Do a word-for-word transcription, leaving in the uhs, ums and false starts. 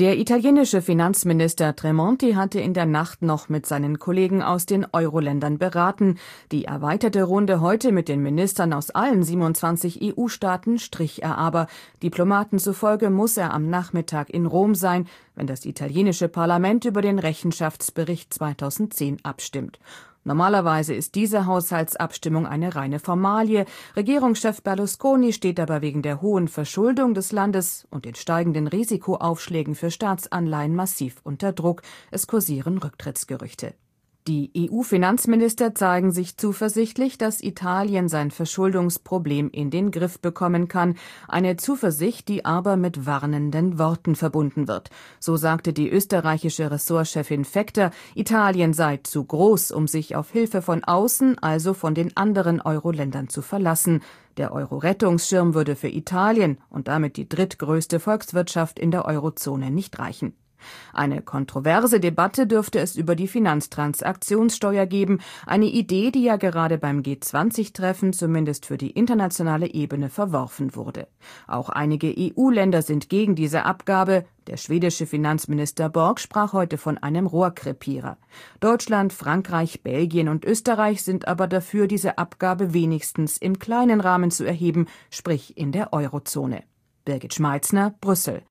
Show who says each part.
Speaker 1: Der italienische Finanzminister Tremonti hatte in der Nacht noch mit seinen Kollegen aus den Euro-Ländern beraten. Die erweiterte Runde heute mit den Ministern aus allen siebenundzwanzig E U-Staaten strich er aber. Diplomaten zufolge muss er am Nachmittag in Rom sein, wenn das italienische Parlament über den Rechenschaftsbericht zweitausendzehn abstimmt. Normalerweise ist diese Haushaltsabstimmung eine reine Formalie. Regierungschef Berlusconi steht aber wegen der hohen Verschuldung des Landes und den steigenden Risikoaufschlägen für Staatsanleihen massiv unter Druck. Es kursieren Rücktrittsgerüchte. Die E U-Finanzminister zeigen sich zuversichtlich, dass Italien sein Verschuldungsproblem in den Griff bekommen kann. Eine Zuversicht, die aber mit warnenden Worten verbunden wird. So sagte die österreichische Ressortchefin Fekter, Italien sei zu groß, um sich auf Hilfe von außen, also von den anderen Euro-Ländern zu verlassen. Der Euro-Rettungsschirm würde für Italien und damit die drittgrößte Volkswirtschaft in der Eurozone nicht reichen. Eine kontroverse Debatte dürfte es über die Finanztransaktionssteuer geben, eine Idee, die ja gerade beim G zwanzig Treffen zumindest für die internationale Ebene verworfen wurde. Auch einige E U-Länder sind gegen diese Abgabe. Der schwedische Finanzminister Borg sprach heute von einem Rohrkrepierer. Deutschland, Frankreich, Belgien und Österreich sind aber dafür, diese Abgabe wenigstens im kleinen Rahmen zu erheben, sprich in der Eurozone. Birgit Schmeitzner, Brüssel.